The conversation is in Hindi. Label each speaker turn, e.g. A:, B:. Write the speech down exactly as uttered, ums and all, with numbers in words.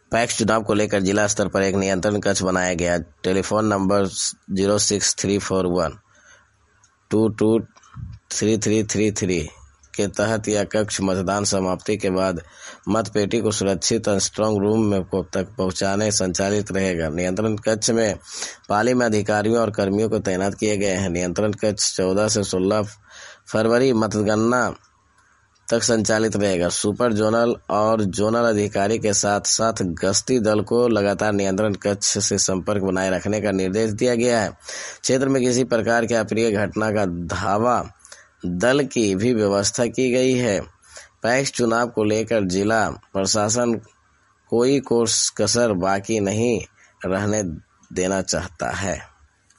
A: पैक्स चुनाव को लेकर जिला स्तर पर एक नियंत्रण कक्ष बनाया गया। Telephone number zero six three four one two two three three three three के तहत यह कक्ष मतदान समाप्ति के बाद मतपेटी को सुरक्षित स्ट्रांग रूम में तक पहुंचाने संचालित रहेगा। नियंत्रण कक्ष में पाली में अधिकारियों और कर्मियों को तैनात किए गए हैं। नियंत्रण कक्ष चौदह से सोलह फरवरी मतगणना तक संचालित रहेगा। सुपर जोनल और जोनल अधिकारी के साथ साथ गश्ती दल को लगातार नियंत्रण कक्ष से संपर्क बनाए रखने का निर्देश दिया गया है। क्षेत्र में किसी प्रकार की अप्रिय घटना का धावा दल की भी व्यवस्था की गई है। पैक्स चुनाव को लेकर जिला प्रशासन कोई कोई कसर बाकी नहीं रहने देना चाहता है।